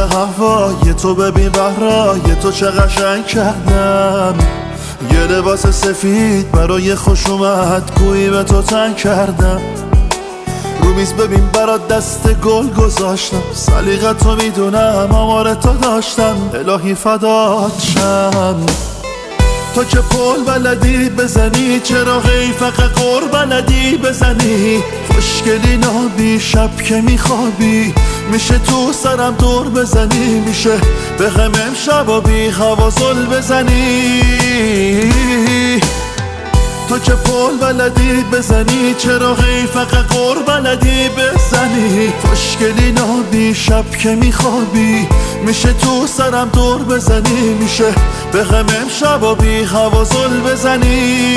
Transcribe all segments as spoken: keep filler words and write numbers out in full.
هوای تو ببین بهرای تو چه قشنگ کردم. یه لباس سفید برای خوش اومد گویی به تو تنگ کردم. رو میز ببین برات دست گل گذاشتم، سلیقت تو میدونم آمار تو داشتم. الهی فدات شم تو که پل بلدی بزنی، چرا غی فقط قر بلدی بزنی. خوشگلی نابی شب که میخوابی، میشه تو سرم دور بزنی، میشه به غم امشب و بی هوا زل بزنی. تو که پل بلدی بزنی، چرا غی فقط قر بلدی بزنی. خوشگلی نابی شب که میخوابی، میشه تو سرم دور بزنی، میشه به غم امشب و بی هوا زل بزنی.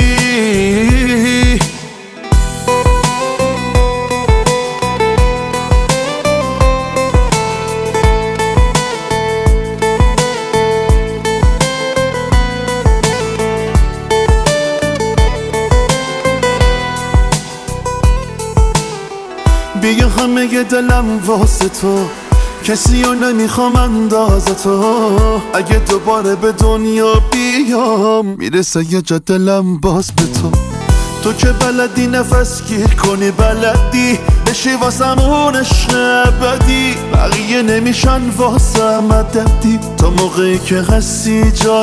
بیا همه دلم واسه تو، کسی رو نمیخوام انداز تو. اگه دوباره به دنیا بیام، میرسه یه جا دلم باز به تو. تو که بلدی نفس گیر کنی، بلدی بشی واسم اون عشق ابدی. بقیه نمیشن واسه مددی، تا موقعی که هستی جا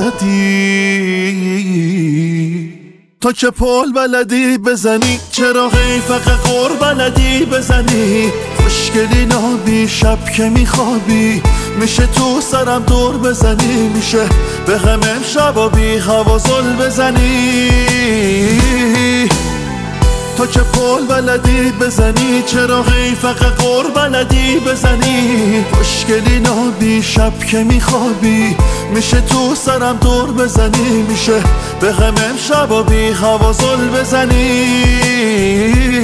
نزدی. تو که پل بلدی بزنی، چرا غی فقط قر بلدی بزنی. خوشگلی نابی شب که میخوابی، میشه تو سرم دور بزنی، میشه به غم امشب و بی هوا زل بزنی. تو که پل بلدی بزنی، چرا غی فقط قر بلدی بزنی. خوشگلی نابی شب که میخوابی، میشه تو سرم دور بزنی، میشه به غم امشب و بی هوا زل بزنی.